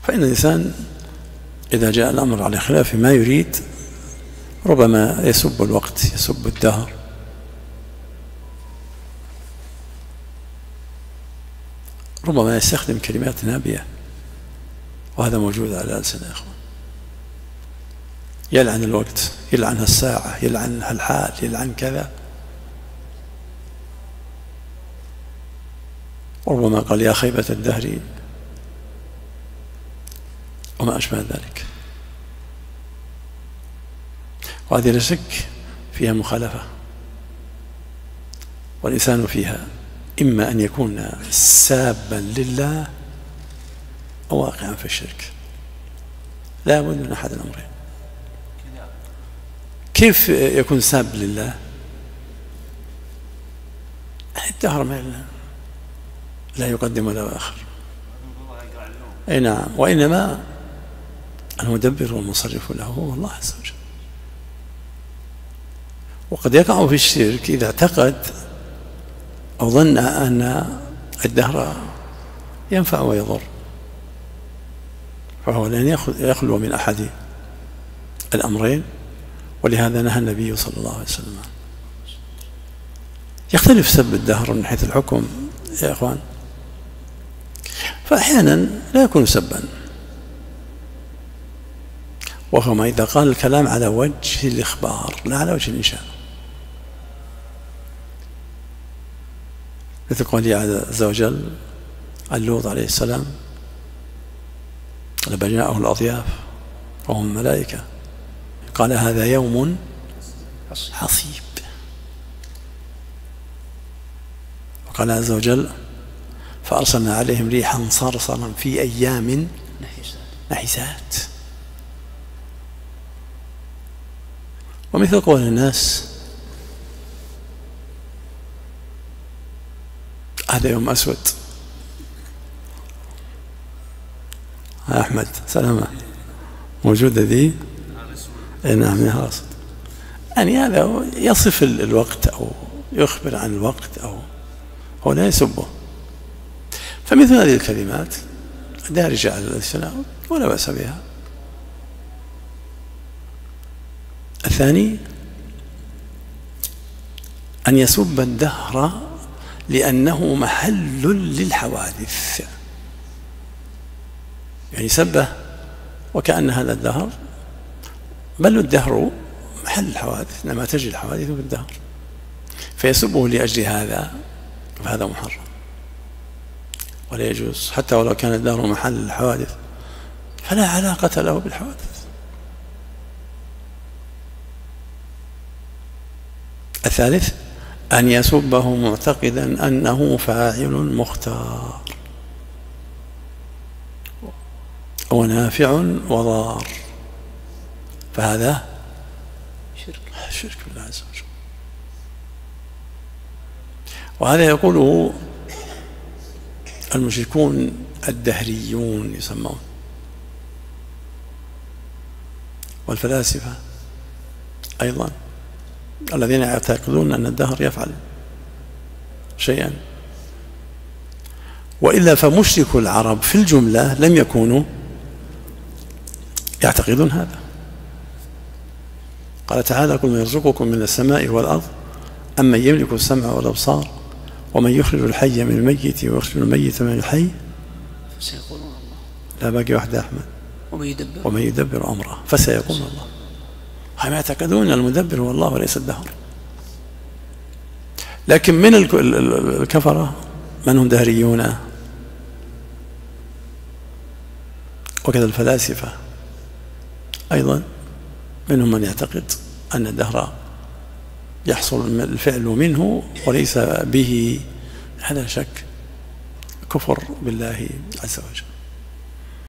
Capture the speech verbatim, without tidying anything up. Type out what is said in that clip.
فإن الإنسان إذا جاء الأمر على خلاف ما يريد ربما يسب الوقت، يسب الدهر، ربما يستخدم كلمات نابية، وهذا موجود على ألسنة يا إخوان. يلعن الوقت، يلعن الساعة، يلعن الحال، يلعن كذا. وربما قال يا خيبة الدهر وما أشبه ذلك. وهذه لا شك فيها مخالفة، والإنسان فيها إما أن يكون سابا لله أو واقعا في الشرك، لا بد من أحد الأمرين. كيف يكون ساب لله؟ الدهر ما لا يقدم ولا يؤخر، أي نعم، وإنما المدبر والمصرف له هو الله عز وجل. وقد يقع في الشرك إذا اعتقد أو ظن أن الدهر ينفع ويضر، فهو لن يخلو من أحد الأمرين. ولهذا نهى النبي صلى الله عليه وسلم. يختلف سب الدهر من حيث الحكم يا إخوان، فأحيانا لا يكون سبا، وهو إذا قال الكلام على وجه الإخبار لا على وجه الإنشاء، مثل قوله عز وجل عن لوط عليه السلام لما جاءه الأضياف وهم الملائكة قال هذا يوم حصيب. وقال عز وجل فأرسلنا عليهم ريحا صرصرا في أيام نحسات. ومثل قول الناس هذا يوم أسود. أحمد سلامة موجودة ذي؟ نعم يا أسود. يعني هذا يصف الوقت أو يخبر عن الوقت أو هو لا يسبه. فمثل هذه الكلمات دارجة على الألسنة ولا بأس بها. الثاني أن يسب الدهر لأنه محل للحوادث، يعني سبه وكأن هذا الدهر، بل الدهر محل الحوادث، إنما تجري الحوادث في الدهر، فيسبه لأجل هذا، فهذا محرم ولا يجوز، حتى ولو كان الدهر محل الحوادث فلا علاقة له بالحوادث. الثالث أن يسبه معتقدا أنه فاعل مختار ونافع وضار، فهذا شرك شرك بالله عز وجل. وهذا يقوله المشركون الدهريون يسمون، والفلاسفة أيضا الذين يعتقدون أن الدهر يفعل شيئا. وإلا فمشرك العرب في الجملة لم يكونوا يعتقدون هذا. قال تعالى قل من يرزقكم من السماء والأرض أمن يملك السمع والأبصار ومن يخرج الحي من الميت ويخرج الميت من الحي فسيقولون الله. لا باقي واحدة أحمد. ومن يدبر ومن يدبر أمره فسيقولون الله. هم يعتقدون المدبر هو الله وليس الدهر. لكن من الكفرة من هم دهريون، وكذا الفلاسفة أيضا منهم من يعتقد أن الدهر يحصل الفعل منه وليس به. هذا شك كفر بالله عز وجل.